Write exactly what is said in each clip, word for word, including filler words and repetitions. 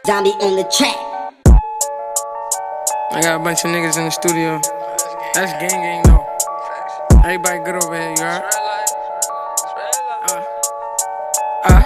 Zombie on the track. I got a bunch of niggas in the studio. That's gang gang though. Everybody good over here, you heard? Uh, uh,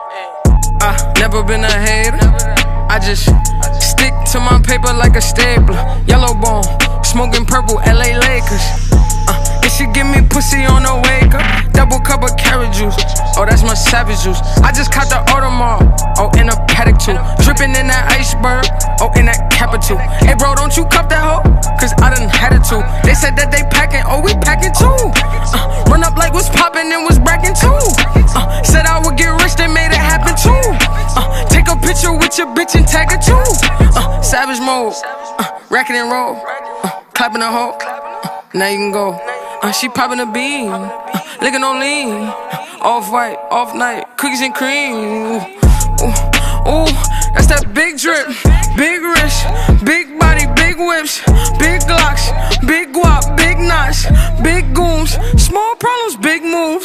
uh, never been a hater. I just stick to my paper like a stapler. Yellow bone, smoking purple, L A Lakers. Uh, it should give me pussy on the wake up. Double cup of carrot juice. Oh, that's my savage juice. I just caught the Audemars. Oh, in a paddock too. Dripping in that iceberg. Oh, in that capital. Hey, bro, don't you cup that hoe? Cause I done had it too. They said that they packing. Oh, we packing too. Uh, run up like what's popping and was bracking too. Uh, said I would get rich, they made it happen too. Uh, take a picture with your bitch and tag it too. Uh, savage mode. Uh, racking and roll. Uh, clapping a hoe. Uh, now you can go. Uh, she popping a bean. Uh, licking on lean. Uh, off white, off night, cookies and cream. Ooh, ooh, ooh, that's that big drip, big wrist, big body, big whips, big glocks, big guap, big knots, big goons, small problems, big moves.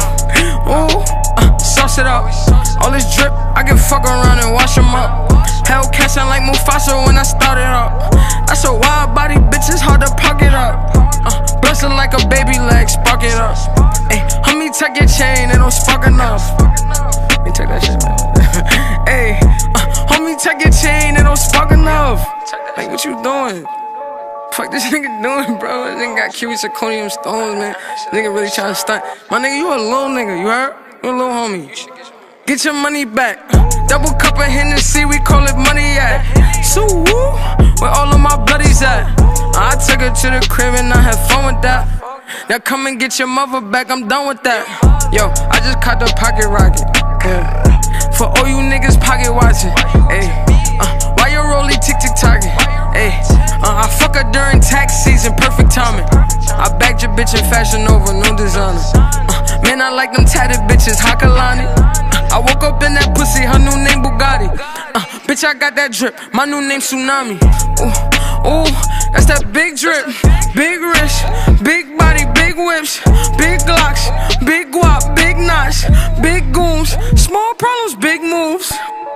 Ooh, uh, sauce it up. All this drip, I can fuck around and wash them up. Hellcat sound like Mufasa when I started up. That's a wild body, bitch, it's hard to pocket up. Uh, Blessed like a baby leg, spark it up. Ay, homie, take your chain, it don't spark enough. Let me take that shit, man. Ay, uh, homie, take your chain, it don't spark enough. Like, what you doing? Fuck this nigga doing, bro? This nigga got cubic zirconium stones, man. This nigga really trying to stunt. My nigga, you a little nigga, you heard? You a little homie. Get your money back. Double cup of Hennessy, we call it money at. So woo, where all of my bloodies at? I took her to the crib and I had fun with that. Now come and get your mother back, I'm done with that. Yo, I just caught the pocket rocket. Yeah. For all you niggas pocket watching. Ayy, uh, why your rollie tick tick tocking? Ayy, uh, I fuck her during tax season, perfect timing. I bagged your bitch in Fashion Nova, no designer. Uh, man, I like them tatted bitches, Hakalani. I woke up in that pussy, her new name Bugatti. Uh, bitch, I got that drip, my new name Tsunami. Ooh, ooh, that's that big drip, big wrist, big body, big whips, big glocks, big guap, big knots, big goons, small problems, big moves.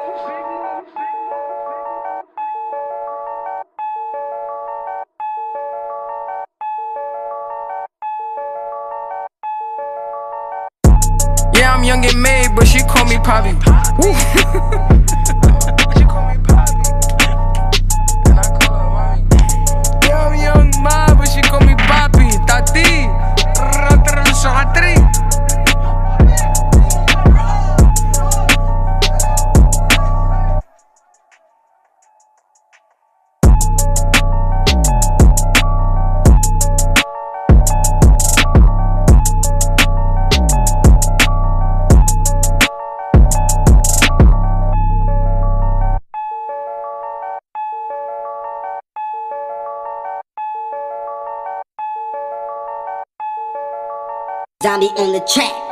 Yeah, I'm young and made, but she call me Poppy. Woo. She call me Poppy, and I call her mommy. Yeah, I'm young ma, but she call me Poppy. Tati, Zombie on the track.